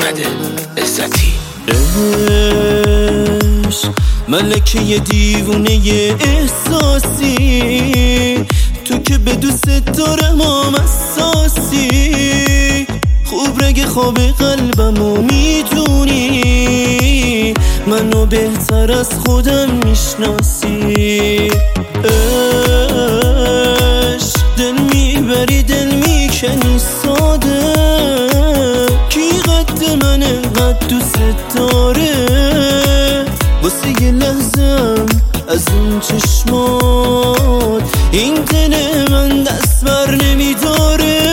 احمد عزتی. عشق ملکه دیوونه احساسی، تو که به دوست دارم هم اساسی. خوب رگ خواب قلبمو میدونی، منو بهتر از خودم میشناسی. عشق دل میبری دل میکنی ساده، کی قد منه قد دوست داره. واسه یه لحظم از اون چشمات این دل من دست بر نمیداره.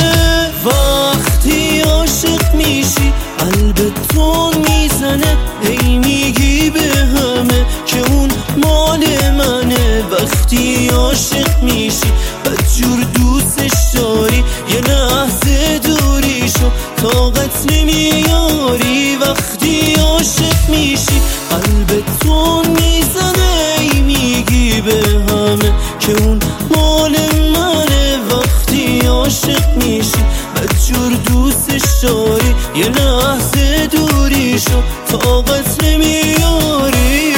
وقتی عاشق میشی قلبتون میزنه، هی میگی به همه که اون مال منه. وقتی عاشق میشی بدجور دوستش داری، یه لحظه دوریشو طاقت نمیاری. وقتی عاشق میشی قلبتون میزنه، هی میگی به همه که اون مال منه. وقتی عاشق میشی بدجور دوستش داری، یه لحظه دوریشو طاقت نمیاری.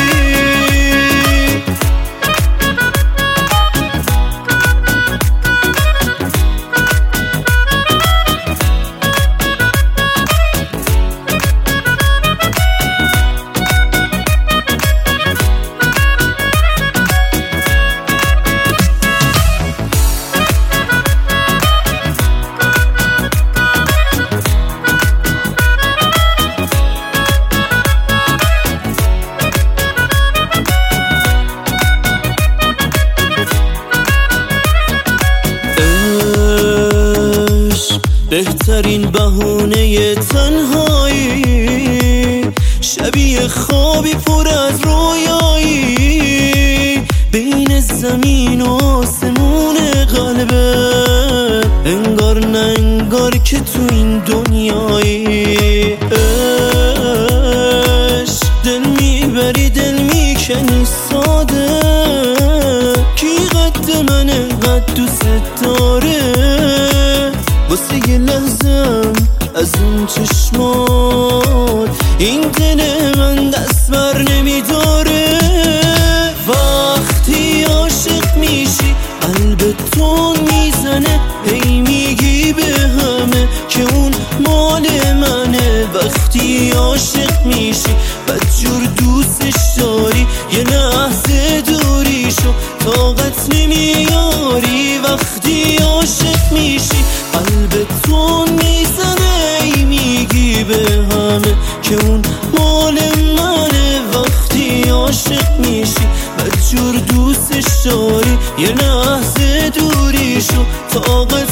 بهترین بهونه تنهایی، شبیه خوابی پر از رویایی. بین زمین و آسمون قلبه، انگار نه انگار که تو این دنیایی. عشق دل میبری دل میکنی ساده، کی قد منه قد دوست داره. واسه یه لحظم از اون چشمات این دل من دست بر نمیداره. وقتی عاشق میشی قلبتون میزنه، هی میگی به همه که اون مال منه. وقتی عاشق میشی بدجور دوستش داری، یه لحظه دوریشو طاقت نمیاری. وقتی عاشق میشی قلبتون میزنه، ای میگی به همه که اون مال منه. وقتی عاشق میشی بدجور دوستش داری، یه لحظه دوریشو طاقت